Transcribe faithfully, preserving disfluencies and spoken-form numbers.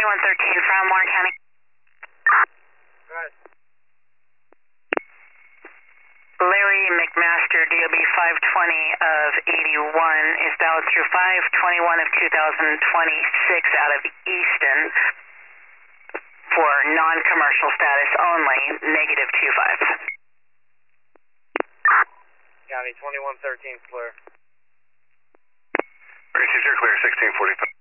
twenty-one thirteen from Warren County. Right. Larry McMaster, D O B five twenty of eighty-one, is valid through five twenty-one of two thousand twenty-six out of Easton for non-commercial status only, negative two five. County twenty-one thirteen, clear. Received, you're clear, sixteen forty-five.